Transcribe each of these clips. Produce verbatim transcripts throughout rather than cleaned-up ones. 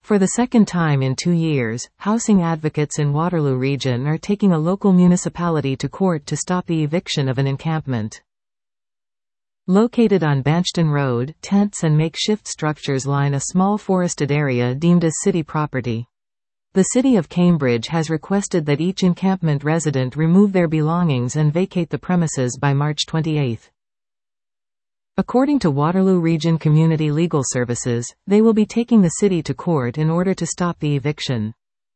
For the second time in two years, housing advocates in Waterloo Region are taking a local municipality to court to stop the eviction of an encampment. Located on Banchton Road, tents and makeshift structures line a small forested area deemed as city property. The City of Cambridge has requested that each encampment resident remove their belongings and vacate the premises by March twenty-eighth. According to Waterloo Region Community Legal Services, they will be taking the city to court in order to stop the eviction.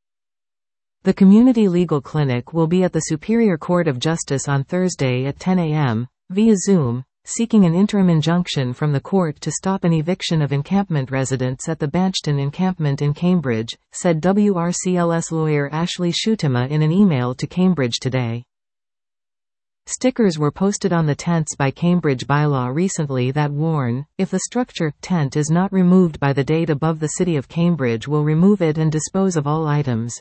The Community Legal Clinic will be at the Superior Court of Justice on Thursday at ten a m, via Zoom, seeking an interim injunction from the court to stop an eviction of encampment residents at the Banchton encampment in Cambridge, said W R C L S lawyer Ashley Schutima in an email to Cambridge Today. Stickers were posted on the tents by Cambridge bylaw recently that warn, if the structure, tent is not removed by the date above, the City of Cambridge will remove it and dispose of all items.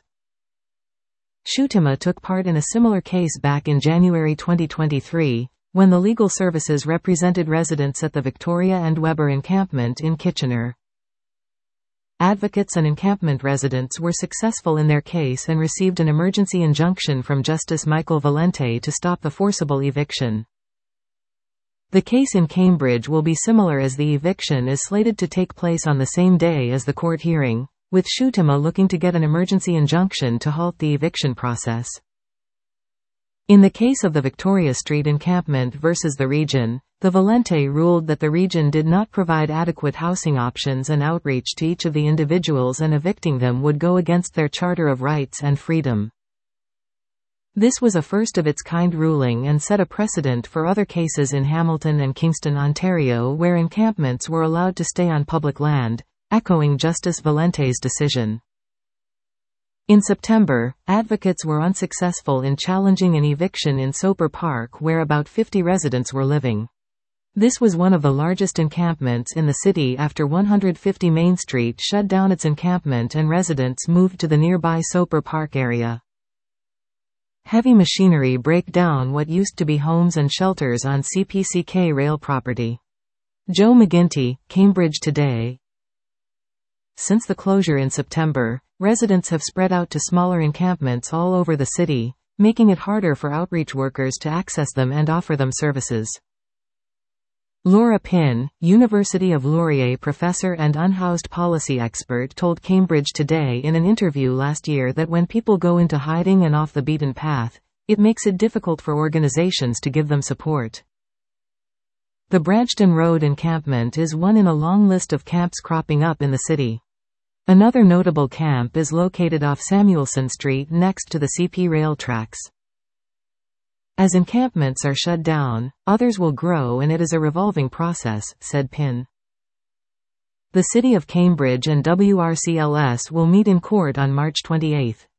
Schutima took part in a similar case back in January twenty twenty-three, when the legal services represented residents at the Victoria and Weber encampment in Kitchener. Advocates and encampment residents were successful in their case and received an emergency injunction from Justice Michael Valente to stop the forcible eviction. The case in Cambridge will be similar, as the eviction is slated to take place on the same day as the court hearing, with Schutima looking to get an emergency injunction to halt the eviction process. In the case of the Victoria Street encampment versus the Region, the Valente ruled that the Region did not provide adequate housing options and outreach to each of the individuals, and evicting them would go against their Charter of Rights and Freedom. This was a first-of-its-kind ruling and set a precedent for other cases in Hamilton and Kingston, Ontario, where encampments were allowed to stay on public land, echoing Justice Valente's decision. In September, advocates were unsuccessful in challenging an eviction in Soper Park where about fifty residents were living. This was one of the largest encampments in the city after one hundred fifty Main Street shut down its encampment and residents moved to the nearby Soper Park area. Heavy machinery break down what used to be homes and shelters on C P C K rail property. Joe McGinty, Cambridge Today. Since the closure in September, residents have spread out to smaller encampments all over the city, making it harder for outreach workers to access them and offer them services. Laura Pinn, University of Laurier professor and unhoused policy expert, told Cambridge Today in an interview last year that when people go into hiding and off the beaten path, it makes it difficult for organizations to give them support. The Branchton Road encampment is one in a long list of camps cropping up in the city. Another notable camp is located off Samuelson Street next to the C P rail tracks. As encampments are shut down, others will grow, and it is a revolving process, said Pinn. The City of Cambridge and W R C L S will meet in court on March twenty-eighth.